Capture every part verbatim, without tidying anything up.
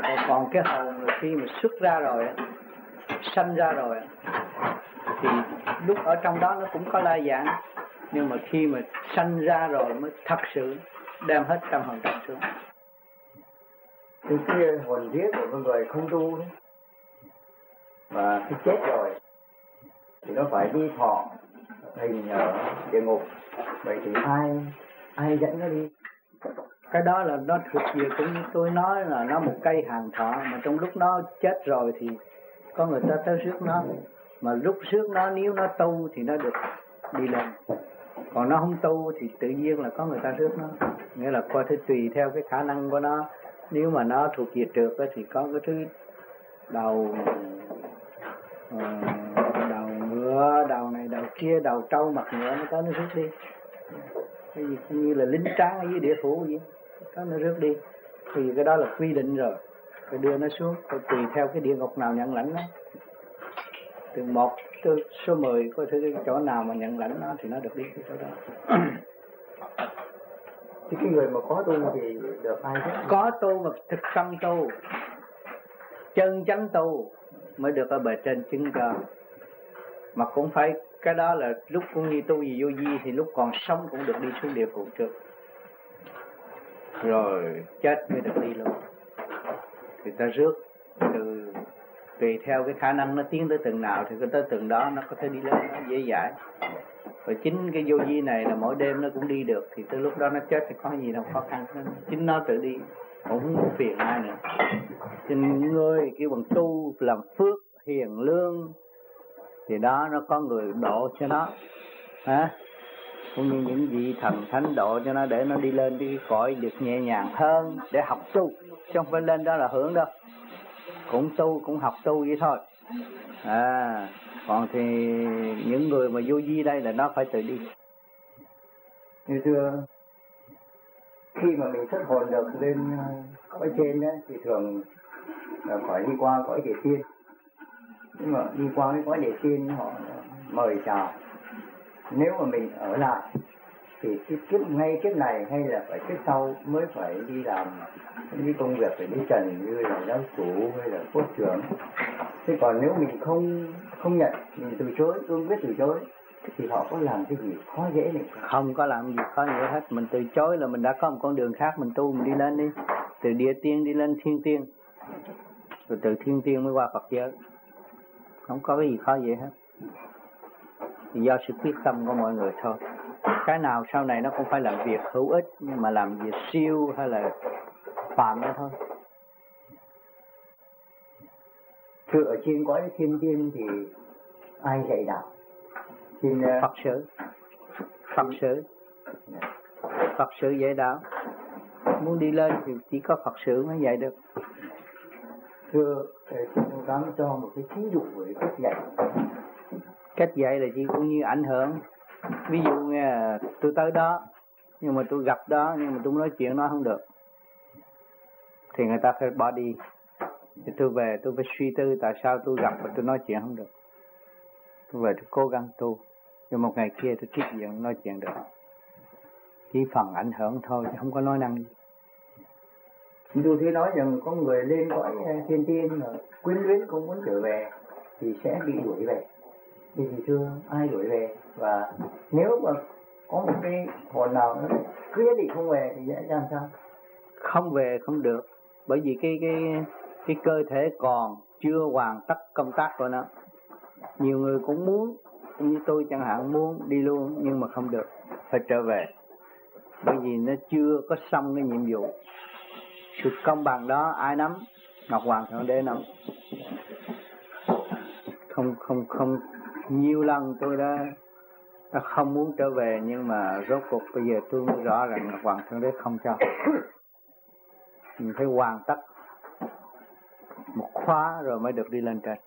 Còn cái hồn là khi mà xuất ra rồi, sanh ra rồi, thì lúc ở trong đó nó cũng có la dạng, nhưng mà khi mà sanh ra rồi mới thật sự đem hết tâm hồn tập xuống. Cái hồn vía của con người không tu đấy, và khi chết rồi thì nó phải đi thọ hình ở địa ngục. Vậy thì ai ai dẫn nó đi? Cái đó là nó thuộc về, cũng như tôi nói là nó một cây hàng thọ, mà trong lúc nó chết rồi thì có người ta tới rước nó, mà lúc rước nó nếu nó tu thì nó được đi lên, còn nó không tu thì tự nhiên là có người ta rước nó. Nghĩa là coi thứ tùy theo cái khả năng của nó. Nếu mà nó thuộc về trượt thì có cái thứ đầu uh, đầu ngựa, đầu này đầu kia, đầu trâu mặt ngựa, nó tới nó rước đi. Cái gì cũng như là lính tráng ở dưới địa phủ vậy, có nó rước đi. Thì cái đó là quy định rồi, phải đưa nó xuống, phải tùy theo cái địa ngục nào nhận lãnh nó. Từ một tới số mười, có thứ cái chỗ nào mà nhận lãnh nó thì nó được đi cái chỗ đó. Thì cái người mà có tu thì được ai chứ? Có tu mà thực tâm tu, chân chánh tu mới được ở bề trên chứng cho. Mà cũng phải, cái đó là lúc cũng như tu gì vô vi thì lúc còn sống cũng được đi xuống địa phủ trước, rồi chết mới được đi luôn. Thì ta rước từ tùy theo cái khả năng nó tiến tới từng nào thì cái tới từng đó nó có thể đi lên, nó dễ dãi. Và chính cái vô vi này là mỗi đêm nó cũng đi được, thì tới lúc đó nó chết thì có gì đâu khó khăn. Chính nó tự đi, cũng không muốn phiền ai nữa. Cho nên những người kêu bằng tu làm phước hiền lương thì đó nó có người độ cho nó, hả? Cũng như những vị thần thánh độ cho nó để nó đi lên cái cõi được nhẹ nhàng hơn để học tu, chứ không phải lên đó là hưởng đâu. Cũng tu, cũng học tu vậy thôi. À, còn thì những người mà vô vi đây là nó phải tự đi. Như xưa khi mà mình xuất hồn được lên cõi trên đó thì thường là phải đi qua cõi địa tiên. Nhưng mà đi qua cái cõi địa tiên họ mời chào. Nếu mà mình ở lại thì cái kiếp ngay kiếp này hay là phải kiếp sau mới phải đi làm những cái công việc phải đi trần như là giáo chủ hay là quốc trưởng. Thế còn nếu mình không không nhận, mình từ chối, cương quyết từ chối thì họ có làm cái gì khó dễ này không? Không có làm gì khó dễ hết. Mình từ chối là mình đã có một con đường khác, mình tu mình đi lên đi. Từ địa tiên đi lên thiên tiên, rồi từ thiên tiên mới qua Phật giới. Không có cái gì khó dễ hết. Thì do sự quyết tâm của mọi người thôi. Cái nào sau này nó cũng phải làm việc hữu ích, nhưng mà làm việc siêu hay là phạm đó thôi. Thưa ở trên cõi thiên tiên thì ai dạy đạo? Xin Phật sự. Phật sự. Phật sự dạy đạo. Muốn đi lên thì chỉ có Phật sự mới dạy được. Thưa, xin ông dám cho một cái thí dụ về cách dạy. Cách dạy là chỉ cũng như ảnh hưởng. Ví dụ nghe tôi tới đó, nhưng mà tôi gặp đó, nhưng mà tôi nói chuyện nói không được, thì người ta phải bỏ đi. Thì tôi về tôi phải suy tư tại sao tôi gặp và tôi nói chuyện không được. Tôi về tôi cố gắng tu, nhưng một ngày kia tôi tiếp diện nói chuyện được. Chỉ phần ảnh hưởng thôi chứ không có nói năng gì. Tôi thấy nói rằng có người lên cõi thiên tiên mà quyến luyến không muốn trở về thì sẽ bị đuổi về. Thì thưa ai đuổi về? Và nếu mà có một cái hồn nào nó cứ nhất định không về thì sẽ làm sao? Không về không được, bởi vì cái cái cái cơ thể còn chưa hoàn tất công tác của nó. Nhiều người cũng muốn, như tôi chẳng hạn muốn đi luôn nhưng mà không được, phải trở về. Bởi vì nó chưa có xong cái nhiệm vụ. Sự công bằng đó ai nắm? Ngọc Hoàng Thượng Đế nắm. Không không không nhiều lần tôi đã, đã không muốn trở về, nhưng mà rốt cuộc bây giờ tôi mới rõ rằng Ngọc Hoàng Thượng Đế không cho. Mình phải hoàn tất một khóa rồi mới được đi lên trên.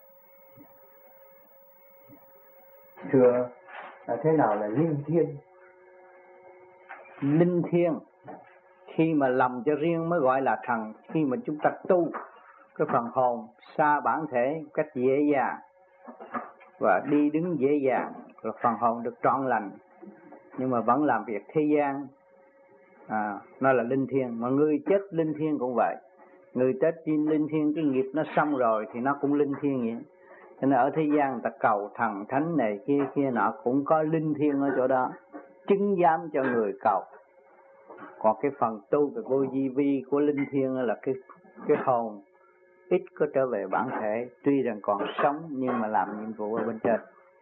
Thưa, thế nào là linh thiêng? Linh thiêng khi mà lầm cho riêng mới gọi là thần. Khi mà chúng ta tu cái phần hồn xa bản thể cách dễ dàng và đi đứng dễ dàng, rồi phần hồn được trọn lành, nhưng mà vẫn làm việc thế gian, à, nó là linh thiêng. Mà người chết linh thiêng cũng vậy. Người chết đi linh thiêng, cái nghiệp nó xong rồi thì nó cũng linh thiêng vậy. Cho nên ở thế gian người ta cầu thần thánh này kia kia nọ cũng có linh thiêng ở chỗ đó, chứng giám cho người cầu. Còn cái phần tu về vô vi vi của linh thiêng là cái cái hồn ít có trở về bản thể, tuy rằng còn sống nhưng mà làm nhiệm vụ ở bên trên.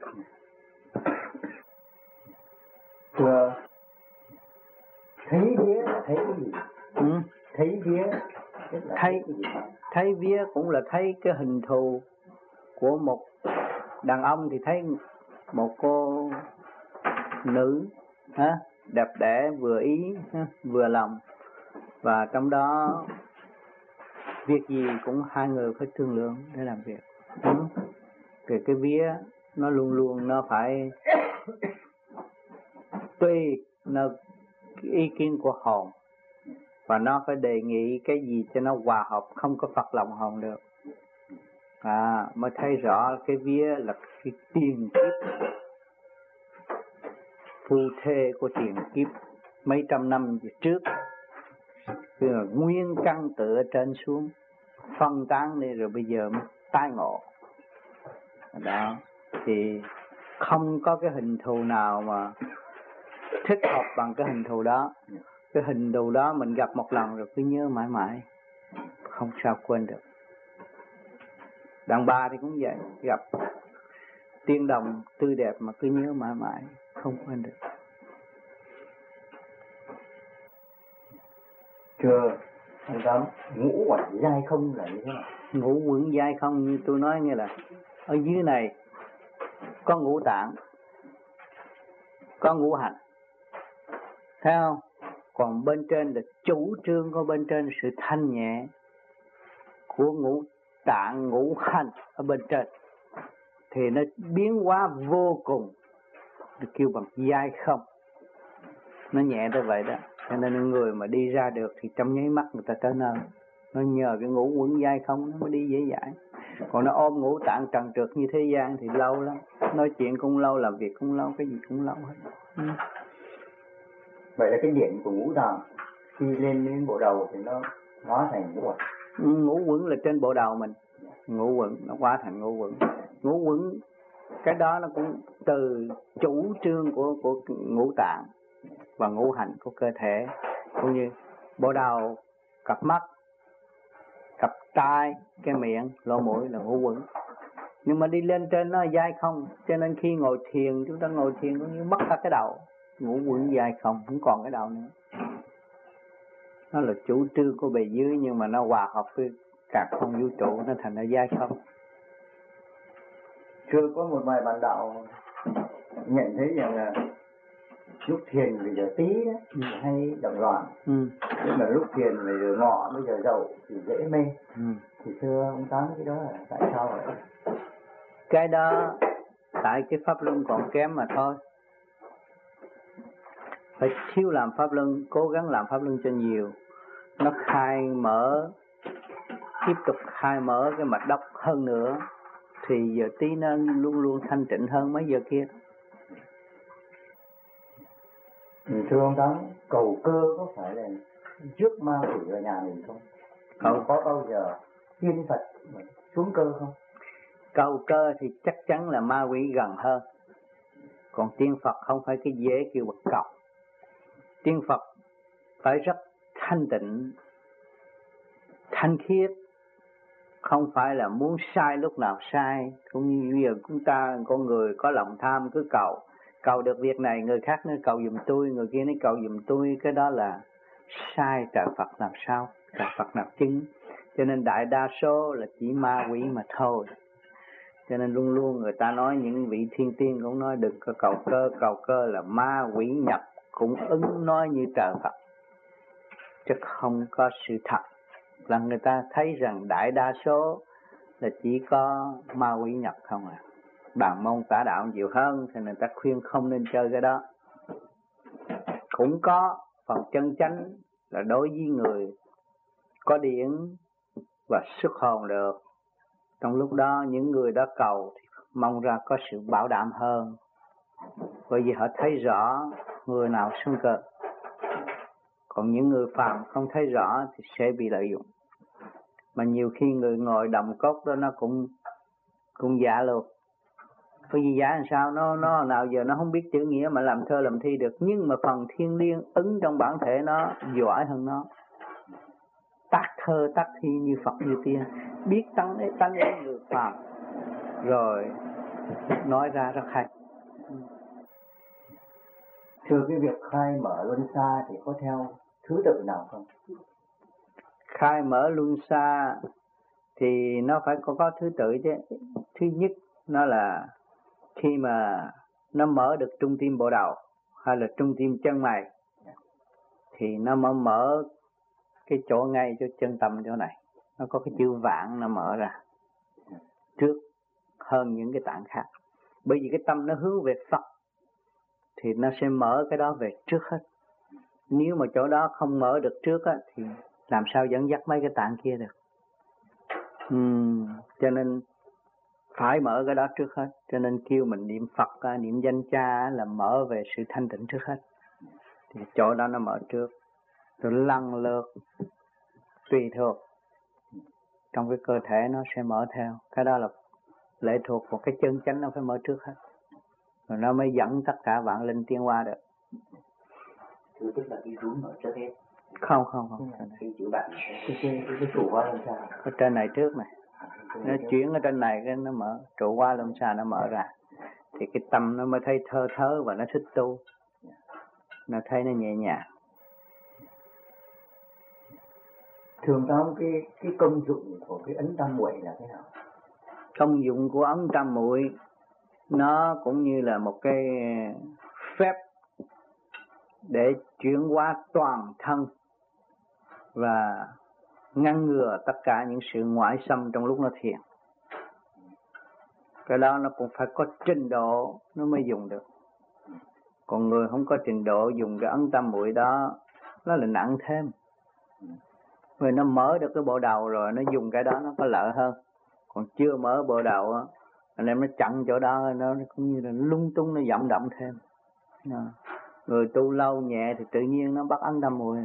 Thưa, thấy vía thấy cái gì? Ừ. Thấy vía thấy thấy vía cũng là thấy cái hình thù của một đàn ông, thì thấy một cô nữ ha, đẹp đẽ vừa ý ha, vừa lòng, và trong đó việc gì cũng hai người phải thương lượng để làm việc. Ừ. Cái cái vía nó luôn luôn nó phải tùy nó ý kiến của hồn, và nó phải đề nghị cái gì cho nó hòa hợp, không có phật lòng hồn được. À, mới thấy rõ cái vía là cái tiền kiếp phu thê của tiền kiếp mấy trăm năm về trước,คือlà nguyên căn tự ở trên xuống phân tán đi rồi bây giờ mới tái ngộ. Đó thì không có cái hình thù nào mà thích hợp bằng cái hình thù đó. Cái hình thù đó mình gặp một lần rồi cứ nhớ mãi mãi, không sao quên được. Đàn bà thì cũng vậy, gặp tiên đồng tươi đẹp mà cứ nhớ mãi mãi, không quên được. Chưa, anh Tám, ngũ quẩn dai không là như thế nào? Ngũ quẩn dai không như tôi nói nghe là ở dưới này có ngũ tạng, có ngũ hành, thấy không? Còn bên trên là chủ trương của bên trên sự thanh nhẹ của ngũ tạng ngũ hành ở bên trên, thì nó biến hóa vô cùng, được kêu bằng dai không. Nó nhẹ tới vậy đó. Cho nên người mà đi ra được thì trong nháy mắt người ta trở nên. Nó nhờ cái ngũ quẩn dai không nó mới đi dễ dãi. Còn nó ôm ngũ tạng trần trượt như thế gian thì lâu lắm. Nói chuyện cũng lâu, làm việc cũng lâu, cái gì cũng lâu hết. Ừ. Vậy là cái điện của ngũ tạng khi lên đến bộ đầu thì nó hóa thành ngũ quẩn. Ừ, ngũ quẩn là trên bộ đầu mình. Ngũ quẩn nó hóa thành ngũ quẩn. Ngũ quẩn cái đó nó cũng từ chủ trương của của ngũ tạng và ngũ hành của cơ thể, cũng như bộ đầu, cặp mắt, cặp tai, cái miệng, lỗ mũi là ngũ quẩn. Nhưng mà đi lên trên nó dai không, cho nên khi ngồi thiền chúng ta ngồi thiền cũng như mất cả cái đầu, ngũ quẩn dai không, không còn cái đầu nữa. Nó là chủ trương của bề dưới nhưng mà nó hòa hợp với cả không vũ trụ, nó thành ra dai không. Chưa có một vài bạn đạo nhận thấy rằng là lúc thiền bây giờ tí đó ừ. hay động loạn, ừ. nhưng mà lúc thiền bây giờ ngọ, bây giờ dậu thì dễ mê. Ừ. Thì thưa ông Tám, cái đó là tại sao vậy? Cái đó tại cái pháp luân còn kém mà thôi. Phải thiếu làm pháp luân, cố gắng làm pháp luân cho nhiều. Nó khai mở, tiếp tục khai mở cái mạch đốc hơn nữa, thì giờ tí nó luôn luôn thanh tịnh hơn mấy giờ kia. Thưa ông Tám, cầu cơ có phải là trước ma quỷ ở nhà mình không? Cầu có bao giờ tiên Phật xuống cơ không? Cầu cơ thì chắc chắn là ma quỷ gần hơn. Còn tiên Phật không phải cái dễ kêu bật cầu. Tiên Phật phải rất thanh tịnh, thanh khiết, không phải là muốn sai lúc nào sai. Cũng như bây giờ chúng ta con người có lòng tham cứ cầu, cầu được việc này người khác nói cầu giùm tôi, người kia nói cầu giùm tôi, cái đó là sai trời Phật làm sao, trời Phật nào chứng. Cho nên đại đa số là chỉ ma quỷ mà thôi. Cho nên luôn luôn người ta nói, những vị thiên tiên cũng nói đừng có cầu cơ, cầu cơ là ma quỷ nhập cũng ứng nói như trời Phật, chứ không có sự thật. Là người ta thấy rằng đại đa số là chỉ có ma quỷ nhập không à. Bàn môn tả đạo nhiều hơn thì người ta khuyên không nên chơi cái đó. Cũng có phần chân chánh là đối với người có điển và xuất hồn được. Trong lúc đó những người đó cầu thì mong ra có sự bảo đảm hơn, bởi vì họ thấy rõ người nào xưng cơ. Còn những người phàm không thấy rõ thì sẽ bị lợi dụng. mà nhiều khi người ngồi đồng cốt đó nó cũng cũng dạ luôn. Có gì giả làm sao, nó nó nào giờ nó không biết chữ nghĩa mà làm thơ làm thi được, nhưng mà phần thiên liêng ứng trong bản thể nó giỏi hơn nó. Tác thơ tác thi như Phật như tiên, biết tăng ấy tăng ấy người phàm, rồi nói ra rất hay. Thưa cái việc khai mở luân xa thì có theo thứ tự nào không? Khai mở luân xa thì nó phải có, có thứ tự chứ. Thứ nhất nó là khi mà nó mở được trung tim bộ đầu hay là trung tim chân mày thì nó mở mở cái chỗ ngay cho chân tâm chỗ này, nó có cái chữ vạn nó mở ra trước hơn những cái tạng khác. Bởi vì cái tâm nó hướng về Phật thì nó sẽ mở cái đó về trước hết. Nếu mà chỗ đó không mở được trước á, thì làm sao dẫn dắt mấy cái tạng kia được. uhm, Cho nên phải mở cái đó trước hết. Cho nên kêu mình niệm Phật, niệm danh cha là mở về sự thanh tịnh trước hết. Thì chỗ đó nó mở trước, rồi lần lượt tùy thuộc trong cái cơ thể nó sẽ mở theo. Cái đó là lệ thuộc vào cái chân chánh, nó phải mở trước hết, rồi nó mới dẫn tất cả vạn linh tiến qua được. Thứ tức là cái rúm ở trước hết. Không không không. Cái chữ bạn cái cái cái trụ qua làm sao? Ở trên này trước này, nó chuyển ở trên này cái nó mở, trụ qua lâm xa nó mở ra, thì cái tâm nó mới thấy thơ thớ và nó thích tu, nó thấy nó nhẹ nhàng. Thường tao cái cái công dụng của cái ấn tam muội là thế nào? Công dụng của ấn tam muội nó cũng như là một cái phép để chuyển hóa toàn thân và ngăn ngừa tất cả những sự ngoại xâm trong lúc nó thiền. Cái đó nó cũng phải có trình độ nó mới dùng được. Còn người không có trình độ dùng cái ấn tam muội đó, nó là nặng thêm. Người nó mở được cái bộ đầu rồi, nó dùng cái đó nó có lợi hơn. Còn chưa mở bộ đầu á, anh em nó chặn chỗ đó, nó cũng như là lung tung, nó vọng động thêm. Người tu lâu nhẹ thì tự nhiên nó bắt ấn tam muội.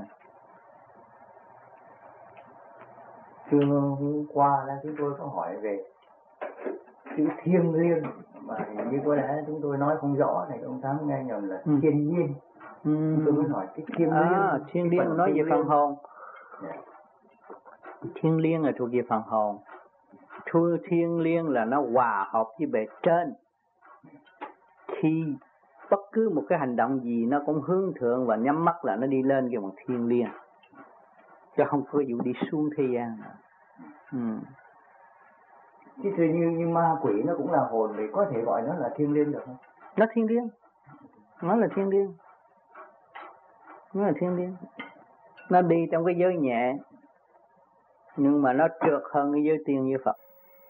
Thưa hôm qua là chúng tôi có hỏi về chữ thiêng liêng mà hình như có lẽ chúng tôi nói không rõ này, ông Tám nghe nhầm là ừ. thiên nhiên. Ừ. Tôi mới hỏi cái thiêng liêng. À, thiên liêng nói về phần hồn. Yeah. Thiên liêng là thuộc về phần hồn. Thu thiên liêng là nó hòa hợp với bề trên. Khi bất cứ một cái hành động gì nó cũng hướng thượng và nhắm mắt là nó đi lên cái bằng thiên liêng, chứ không có vụ đi xuống thế gian. Ừ. Chứ thưa như, như ma quỷ nó cũng là hồn thì có thể gọi nó là thiên liêng được không? Nó thiên liêng, nó là thiên liêng, nó là thiên liêng. Nó đi trong cái giới nhẹ, nhưng mà nó trượt hơn cái giới tiên như Phật.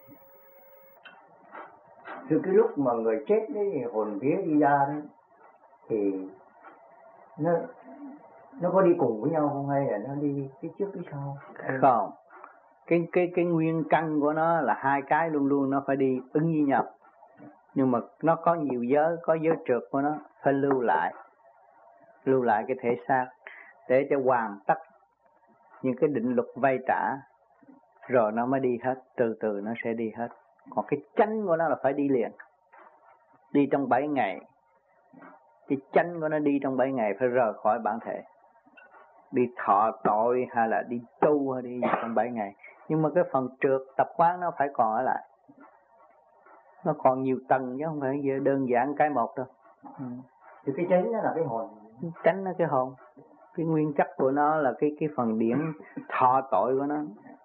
Từ cái lúc mà người chết đấy, hồn vía đi ra đấy, thì nó nó có đi cùng với nhau không, hay là nó đi cái trước cái sau? Không, cái cái cái nguyên căn của nó là hai cái luôn luôn nó phải đi ứng với nhau, nhưng mà nó có nhiều giới, có giới trượt của nó phải lưu lại, lưu lại cái thể xác để cho hoàn tất những cái định luật vay trả, rồi nó mới đi hết, từ từ nó sẽ đi hết. Còn cái chánh của nó là phải đi liền, đi trong bảy ngày. Cái chánh của nó đi trong bảy ngày phải rời khỏi bản thể, đi thọ tội hay là đi tu hay đi trong bảy ngày. Nhưng mà cái phần trượt tập quán nó phải còn ở lại, nó còn nhiều tầng chứ không phải đơn giản cái một đâu. Ừ. Thì cái chánh nó là cái hồn, chánh nó cái hồn, cái nguyên chất của nó là cái cái phần điểm thọ tội của nó.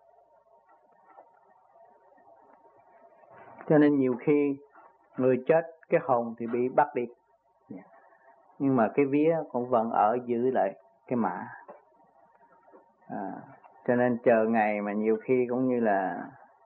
Cho nên nhiều khi người chết cái hồn thì bị bắt đi, nhưng mà cái vía cũng vẫn ở giữ lại cái mã. À, cho nên chờ ngày mà nhiều khi cũng như là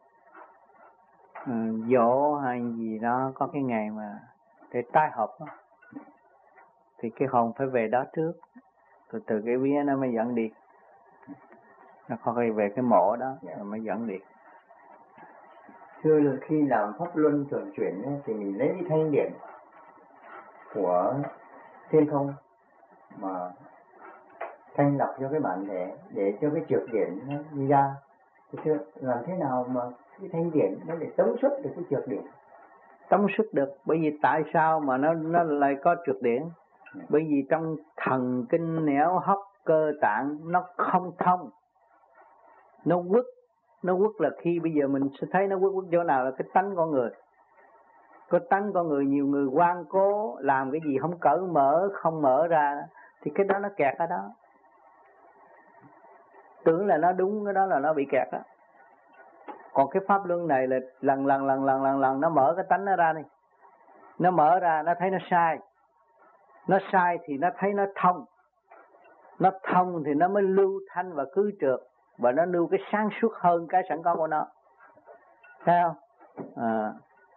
uh, dỗ hay gì đó, có cái ngày mà để tái hợp đó, thì cái hồn phải về đó trước, từ từ cái vía nó mới dẫn đi, nó không phải về cái mộ đó rồi mới dẫn đi. Thưa là khi làm pháp luân chuyển chuyển ấy, thì mình lấy cái thanh điển của thiên không mà thanh lọc cho cái bản thể để cho cái trượt điển nó đi ra, Thưa, làm thế nào mà cái thanh điển nó để tống xuất được cái trượt điển? Tống xuất được, bởi vì tại sao mà nó nó lại có trượt điển? Bởi vì trong thần kinh nẻo hấp cơ tạng nó không thông, nó quất, nó quất là khi bây giờ mình sẽ thấy nó quất quất chỗ nào là cái tánh con người. Có tánh con người, nhiều người ngoan cố làm cái gì không cởi mở, không mở ra thì cái đó nó kẹt ở đó. Tưởng là nó đúng, cái đó là nó bị kẹt đó. Còn cái pháp luân này là lần lần lần lần lần lần nó mở cái tánh nó ra đi. Nó mở ra nó thấy nó sai. Nó sai thì nó thấy nó thông. Nó thông thì nó mới lưu thanh và cứ trượt. Và nó lưu cái sáng suốt hơn cái sẵn có của nó. Thấy không? À.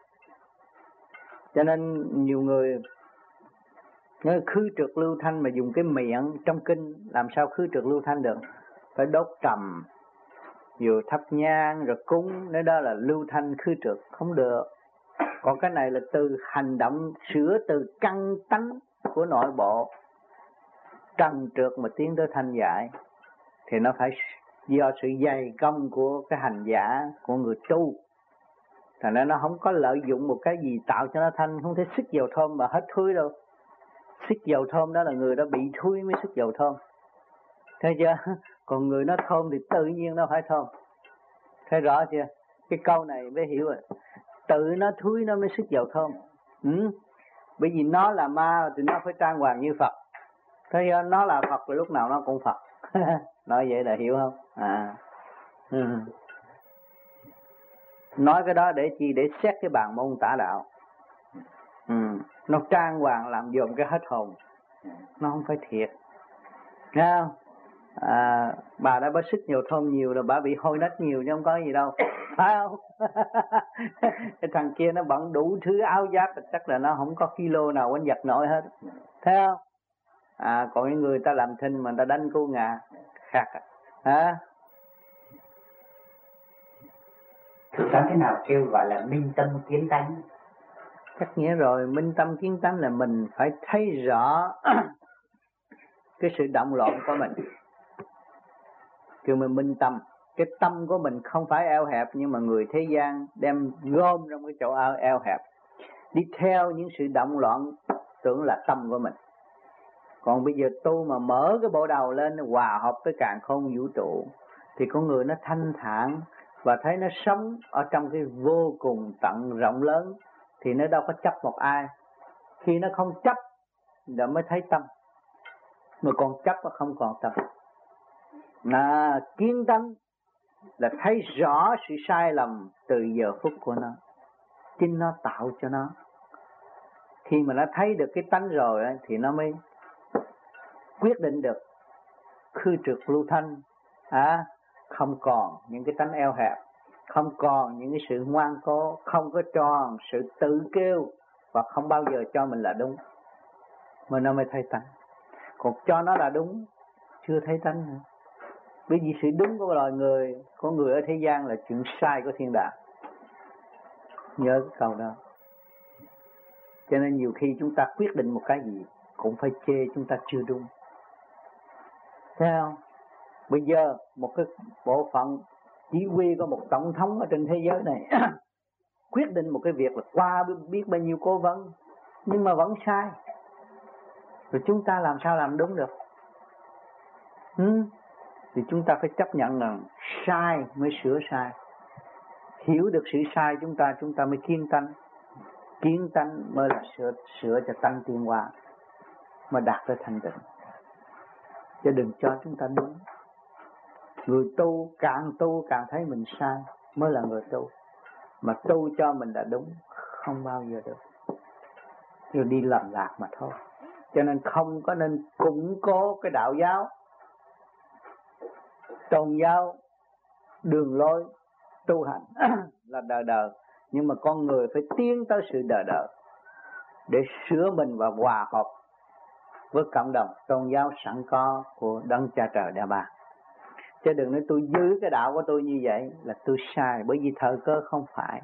Cho nên nhiều người nó khứ trượt lưu thanh mà dùng cái miệng trong kinh làm sao khứ trượt lưu thanh được? Phải đốt trầm, vừa thắp nhang rồi cúng, nếu đó là lưu thanh khứ trượt không được. Còn cái này là từ hành động sửa từ căn tánh của nội bộ trần trượt mà tiến tới thanh giải thì nó phải do sự dày công của cái hành giả, của người tu. Thành ra nó không có lợi dụng một cái gì tạo cho nó thanh, không thể xích dầu thơm mà hết thui đâu. Xích dầu thơm đó là người đó bị thui mới xích dầu thơm. Thấy chưa? Còn người nó thơm thì tự nhiên nó phải thơm. Thấy rõ chưa? Cái câu này mới hiểu rồi. Tự nó thui nó mới xích dầu thơm. Ừ? Bởi vì nó là ma thì nó phải trang hoàng như Phật. Thấy chưa? Nó là Phật thì lúc nào nó cũng Phật. Nói vậy là hiểu không? À. Ừ. Nói cái đó để chi? Để xét cái bàn môn tả đạo. Ừ. Nó trang hoàng làm dùm cái hết hồn. Nó không phải thiệt. Nghe không? À, bà đã bớt sức nhiều thơm nhiều là bà bị hôi nách nhiều chứ không có gì đâu. Phải không? Cái thằng kia nó bận đủ thứ áo giáp, chắc là nó không có kilo nào quánh giật nổi hết. Thấy không? À, còn những người ta làm thinh mà ta đánh cô ngà khác à. Hả? Thực ra thế nào kêu gọi là minh tâm kiến tánh? Chắc nghĩa rồi, minh tâm kiến tánh là mình phải thấy rõ cái sự động loạn của mình. Kêu mình minh tâm. Cái tâm của mình không phải eo hẹp, nhưng mà người thế gian đem gom trong cái chỗ eo hẹp, đi theo những sự động loạn tưởng là tâm của mình. Còn bây giờ tu mà mở cái bộ đầu lên, hòa hợp với càn khôn vũ trụ, thì con người nó thanh thản và thấy nó sống ở trong cái vô cùng tận rộng lớn, thì nó đâu có chấp một ai. Khi nó không chấp rồi mới thấy tâm, mà còn chấp nó không còn tâm. Là kiến tánh là thấy rõ sự sai lầm từ giờ phút của nó, chính nó tạo cho nó. Khi mà nó thấy được cái tánh rồi thì nó mới quyết định được khư trượt lưu thanh, à, không còn những cái tánh eo hẹp, không còn những cái sự ngoan cố, không có tròn sự tự kêu và không bao giờ cho mình là đúng, mà nó mới thấy tánh. Còn cho nó là đúng chưa thấy tánh nữa. Bởi vì sự đúng của loài người, của người ở thế gian là chuyện sai của thiên đàng. Nhớ cái câu đó. Cho nên nhiều khi chúng ta quyết định một cái gì cũng phải chê chúng ta chưa đúng. Thấy không? Bây giờ một cái bộ phận chỉ huy có một tổng thống ở trên thế giới này quyết định một cái việc là qua biết bao nhiêu cố vấn, nhưng mà vẫn sai. Rồi chúng ta làm sao làm đúng được? Ừ? Thì chúng ta phải chấp nhận rằng sai mới sửa sai. Hiểu được sự sai chúng ta, chúng ta mới kiến tánh. Kiến tánh mới là sửa, sửa cho tánh tiến hóa, mà đạt tới thanh tịnh. Chứ đừng cho chúng ta đúng. Người tu càng tu càng thấy mình sai mới là người tu. Mà tu cho mình là đúng không bao giờ được. Rồi đi lầm lạc mà thôi. Cho nên không có nên củng cố cái đạo giáo, tôn giáo, đường lối tu hành là đời đời. Nhưng mà con người phải tiến tới sự đời đời để sửa mình và hòa hợp với cộng đồng tôn giáo sẵn có của Đấng Cha Trời Đa Ba. Chứ đừng nói tôi giữ cái đạo của tôi như vậy là tôi sai, bởi vì thời cơ không phải.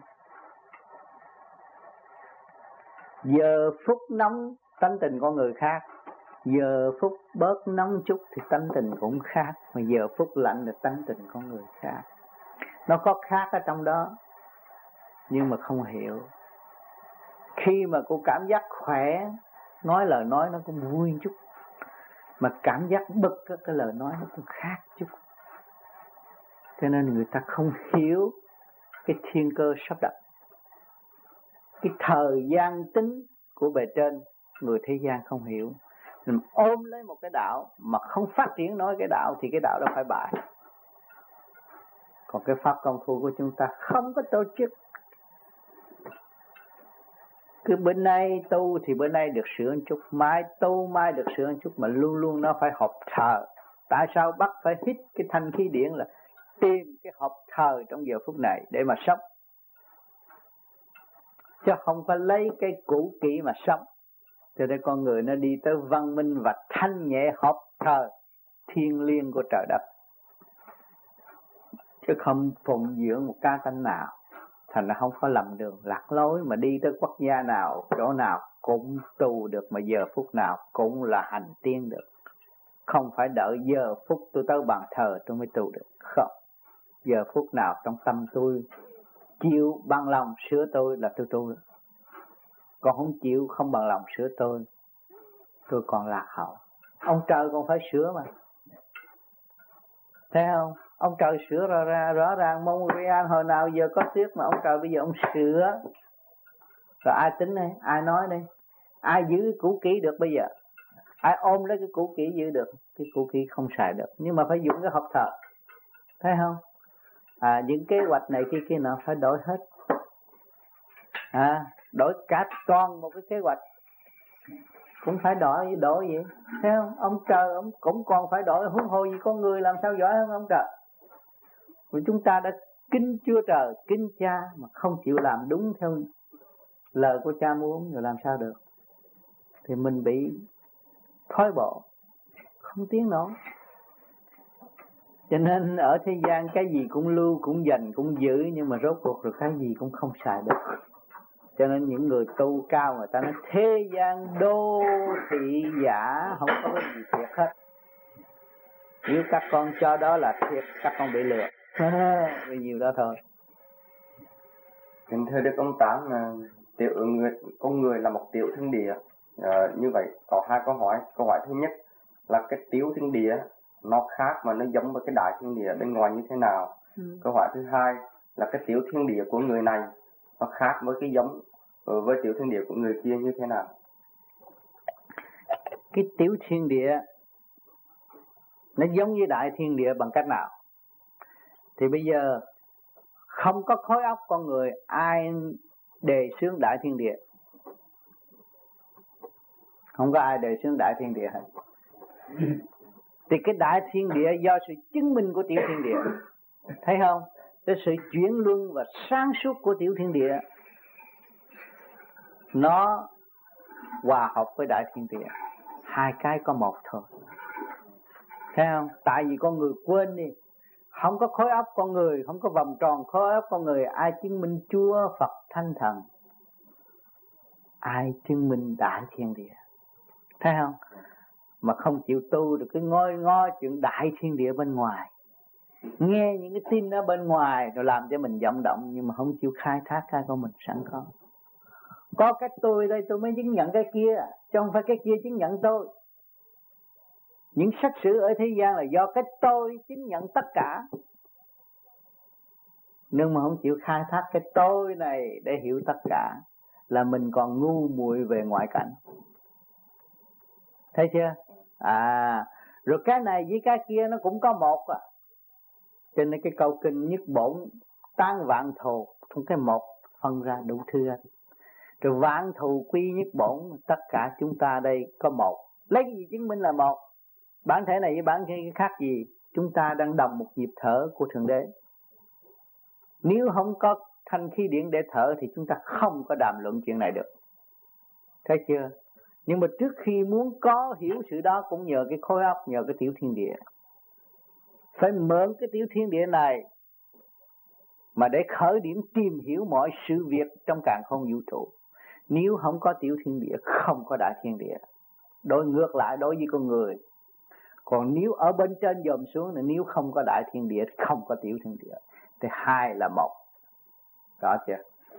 Giờ phút nóng tánh tình con người khác, giờ phút bớt nóng chút thì tánh tình cũng khác, mà giờ phút lạnh là tánh tình con người khác. Nó có khác ở trong đó, nhưng mà không hiểu. Khi mà cô cảm giác khỏe, nói lời nói nó cũng vui chút, mà cảm giác bực cái lời nói nó cũng khác chút. Cho nên người ta không hiểu cái thiên cơ sắp đặt, cái thời gian tính của bề trên, người thế gian không hiểu. Mình ôm lấy một cái đạo mà không phát triển nói cái đạo thì cái đạo đó phải bại. Còn cái pháp công phu của chúng ta không có tổ chức, cứ bữa nay tu thì bữa nay được sửa một chút, mai tu mai được sửa một chút, mà luôn luôn nó phải học thờ. Tại sao bắt phải hít cái thanh khí điển là tìm cái học thờ trong giờ phút này để mà sống, chứ không phải lấy cái cũ kỹ mà sống. Cho nên con người nó đi tới văn minh và thanh nhẹ học thờ thiên liêng của trời đất, chứ không phụng dưỡng một cá tánh nào. Thành ra không có lầm đường lạc lối, mà đi tới quốc gia nào, chỗ nào cũng tu được, mà giờ phút nào cũng là hành tiên được. Không phải đợi giờ phút tôi tới bàn thờ tôi mới tu được, không. Giờ phút nào trong tâm tôi chịu bằng lòng sửa tôi là tôi tu được. Còn không chịu, không bằng lòng sửa tôi, tôi còn lạc hậu. Ông trời còn phải sửa mà, thấy không? Ông trời sửa ra, ra rõ ràng. Mong Quý An hồi nào giờ có tiếc mà ông trời bây giờ ông sửa. Rồi ai tính đây? Ai nói đây? Ai giữ cũ kỹ được bây giờ? Ai ôm lấy cái cũ kỹ giữ được? Cái cũ kỹ không xài được, nhưng mà phải dùng cái học thờ, thấy không? À, những kế hoạch này kia kia nào phải đổi hết. À, đổi cả toàn một cái kế hoạch cũng phải đổi, đổi vậy, thấy không? Ông trời ông cũng còn phải đổi, huống hồ gì con người làm sao giỏi hơn ông trời. Vì chúng ta đã kính Chúa Trời, kính Cha mà không chịu làm đúng theo lời của Cha muốn, rồi làm sao được? Thì mình bị thói bộ, không tiến nổi. Cho nên ở thế gian cái gì cũng lưu, cũng dành, cũng giữ, nhưng mà rốt cuộc rồi cái gì cũng không xài được. Cho nên những người tu cao người ta nói thế gian đô thị giả, không có cái gì thiệt hết. Nếu các con cho đó là thiệt, các con bị lừa. Vì nhiều đó thôi. Kính thưa Đức ông Tám, tiểu người con người là một tiểu thiên địa. À, như vậy có hai câu hỏi. Câu hỏi thứ nhất là cái tiểu thiên địa nó khác mà nó giống với cái đại thiên địa bên ngoài như thế nào? Ừ. Câu hỏi thứ hai là cái tiểu thiên địa của người này nó khác với cái giống với tiểu thiên địa của người kia như thế nào? Cái tiểu thiên địa nó giống với đại thiên địa bằng cách nào? Thì bây giờ không có khối óc con người ai đề xướng đại thiên địa, không có ai đề xướng đại thiên địa hết. Thì cái đại thiên địa do sự chứng minh của tiểu thiên địa, thấy không? Cái sự chuyển luân và sáng suốt của tiểu thiên địa nó hòa hợp với đại thiên địa, hai cái có một thôi, thấy không? Tại vì con người quên đi, không có khối óc con người, không có vòng tròn khối óc con người, ai chứng minh Chúa Phật Thánh Thần, ai chứng minh đại thiên địa, thấy không? Mà không chịu tu được, cái ngoi ngó chuyện đại thiên địa bên ngoài, nghe những cái tin ở bên ngoài rồi làm cho mình vọng động, nhưng mà không chịu khai thác cái của mình sẵn có. Có cái tôi đây tôi mới chứng nhận cái kia, chứ không phải cái kia chứng nhận tôi. Những sách sử ở thế gian là do cái tôi chứng nhận tất cả, nhưng mà không chịu khai thác cái tôi này để hiểu tất cả, là mình còn ngu muội về ngoại cảnh. Thấy chưa? À, rồi cái này với cái kia nó cũng có một à. Cho nên cái câu kinh nhất bổn tán vạn thù, trong cái một phân ra đủ thứ hết. Rồi vạn thù quy nhất bổn, tất cả chúng ta đây có một. Lấy cái gì chứng minh là một? Bản thể này với bản thể khác gì? Chúng ta đang đồng một nhịp thở của Thượng Đế. Nếu không có thanh khí điển để thở thì chúng ta không có đàm luận chuyện này được. Thấy chưa? Nhưng mà trước khi muốn có hiểu sự đó cũng nhờ cái khối óc, nhờ cái tiểu thiên địa. Phải mượn cái tiểu thiên địa này mà để khởi điểm tìm hiểu mọi sự việc trong càn khôn vũ trụ. Nếu không có tiểu thiên địa, không có đại thiên địa. Đối ngược lại đối với con người. Còn nếu ở bên trên dòm xuống, nếu không có đại thiên địa, không có tiểu thiên địa. thì hai là một. Rõ chưa?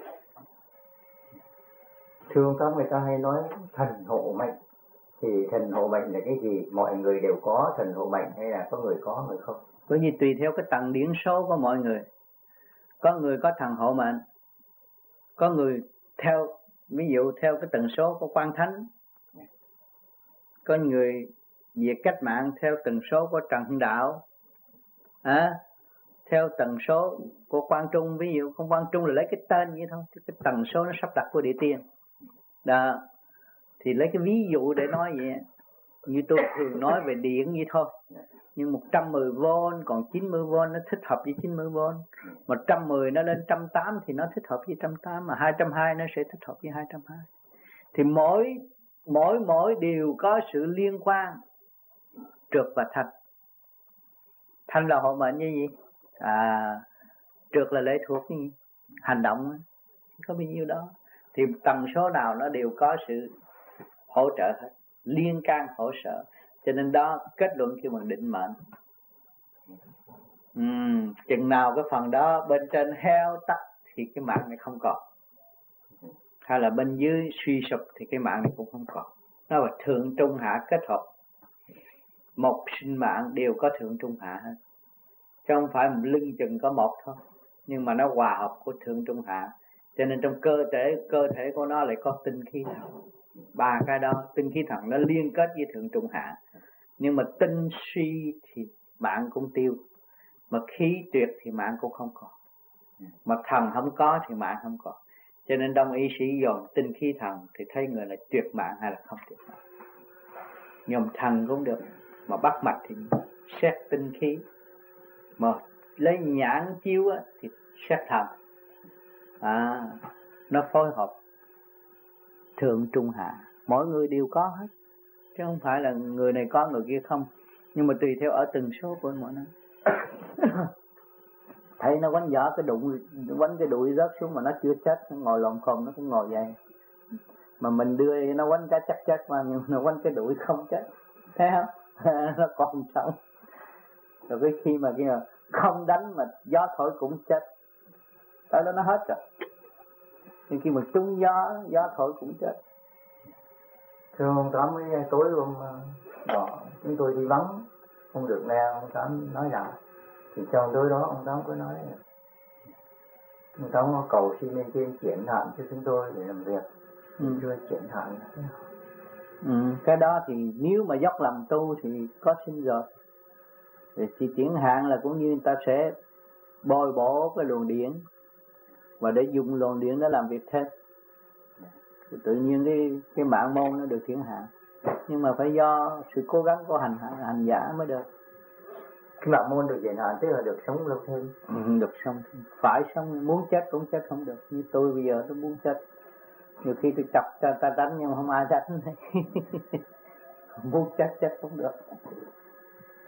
Thưa ông Tám, người ta hay nói thần hộ mệnh, thì thần hộ mệnh là cái gì? Mọi người đều có thần hộ mệnh hay là có người có người không? Bởi vì tùy theo cái tầng điển số của mọi người. Có người có thần hộ mệnh, có người theo, ví dụ theo cái tần số của Quan Thánh, có người về cách mạng theo tần số của Trần Hưng Đạo, à, theo tần số của Quang Trung. Ví dụ không Quang Trung là lấy cái tên vậy thôi, cái tần số nó sắp đặt của địa tiên đó. Thì lấy cái ví dụ để nói vậy, như tôi thường nói về điện vậy thôi. Nhưng một trăm mười vôn còn chín mươi vôn nó thích hợp với chín mươi vôn, một trăm mười nó lên một trăm tám mươi thì nó thích hợp với một trăm tám mươi, mà hai trăm hai mươi nó sẽ thích hợp với hai trăm hai mươi. Thì mỗi mỗi mỗi đều có sự liên quan trượt và thanh. Thanh là hộ mệnh như gì? À, trượt là lệ thuộc như gì? Hành động có bao nhiêu đó. Thì tần số nào nó đều có sự hỗ trợ hết, liên can hỗ trợ. Cho nên đó kết luận khi mà định mệnh. Uhm, chừng nào cái phần đó bên trên heo tắt thì cái mạng này không còn, hay là bên dưới suy sụp thì cái mạng này cũng không còn. Nó là thượng trung hạ kết hợp. Một sinh mạng đều có thượng trung hạ hết, chứ không phải một lưng chừng có một thôi, nhưng mà nó hòa hợp của thượng trung hạ. Cho nên trong cơ thể cơ thể của nó lại có tinh khí thần. Ba cái đó, tinh khí thần nó liên kết với thượng trung hạ. Nhưng mà tinh suy thì mạng cũng tiêu, mà khí tuyệt thì mạng cũng không còn, mà thần không có thì mạng không còn. Cho nên đông y sĩ dồn tinh khí thần thì thấy người là tuyệt mạng hay là không tuyệt mạng. Nhòm thần cũng được, mà bắt mạch thì xét tinh khí, mà lấy nhãn chiếu thì xét thần. À, nó phối hợp thượng trung hạ, mỗi người đều có hết, chứ không phải là người này có người kia không. Nhưng mà tùy theo ở từng số của mọi người. Thấy nó quánh giỏ cái đụng, quánh cái đuổi rớt xuống mà nó chưa chết, nó ngồi lộn khom nó cũng ngồi vậy. Mà mình đưa nó quánh cái chắc chết mà, nhưng nó quánh cái đuổi không chết, thấy không? Nó còn sống. Rồi cái khi mà kia không đánh mà gió thổi cũng chết, tới đó nó hết rồi. Nhưng khi mà trúng gió, gió thổi cũng chết. Thưa ông Tám, mấy tối hôm đó, chúng tôi đi vắng, không được nghe ông Tám nói rằng, thì trong tối đó ông Tám có nói ông Tám có cầu xin lên trên chuyển hạn cho chúng tôi để làm việc. Ừ. Chưa chuyển hạn. Ừ, cái đó thì nếu mà dốc lòng tu thì có xin rồi. Thì chỉ chuyển hạn là cũng như người ta sẽ bồi bổ cái luồng điển, và để dùng luồng điển để làm việc thêm. Thì tự nhiên cái cái mạng môn nó được chuyển hạn, nhưng mà phải do sự cố gắng của hành hành giả mới được. Cái mạng môn được chuyển hạn tức là được sống lâu thêm. Ừ, được sống, phải sống, muốn chết cũng chết không được. Như tôi bây giờ tôi muốn chết, nhiều khi tôi chọc cho ta đánh nhưng mà không ai đánh. Muốn chết chết không được.